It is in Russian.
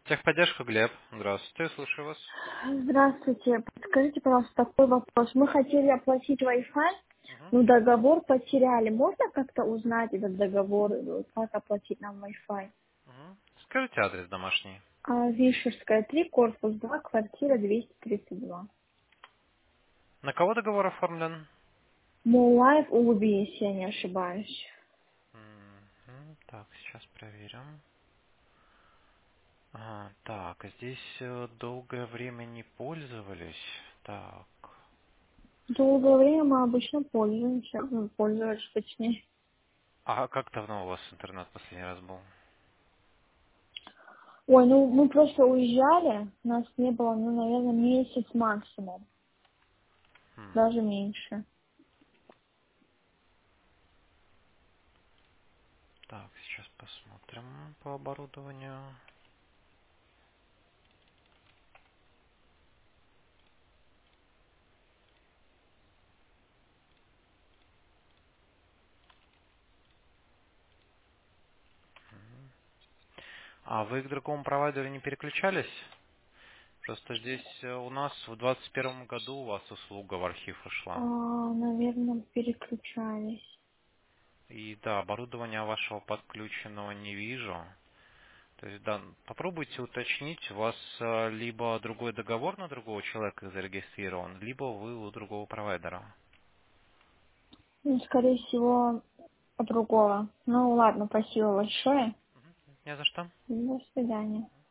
Техподдержка, Глеб. Здравствуйте, слушаю вас. Здравствуйте. Подскажите, пожалуйста, такой вопрос. Мы хотели оплатить Wi-Fi, Мгм. но договор потеряли. Можно как-то узнать этот договор, как оплатить нам Wi-Fi? Мгм. Скажите адрес домашний. Вишерская, 3, корпус 2, квартира 232. На кого договор оформлен? Мулаев Улуби, если я не ошибаюсь. Так, сейчас проверим. Так, здесь долгое время не пользовались. Так. Долгое время мы обычно пользуемся, пользовались точнее. А как давно у вас интернет последний раз был? Ой, ну мы просто уезжали, нас не было, ну, наверное, месяц максимум, Хм. даже меньше. Так, сейчас посмотрим по оборудованию. А вы к другому провайдеру не переключались? Просто здесь у нас в 2021 году у вас услуга в архив ушла. Наверное, переключались. И да, оборудования вашего подключенного не вижу. То есть, да, попробуйте уточнить, у вас либо другой договор на другого человека зарегистрирован, либо вы у другого провайдера. Ну, скорее всего, другого. Ну, ладно, спасибо большое. Не за что. До свидания.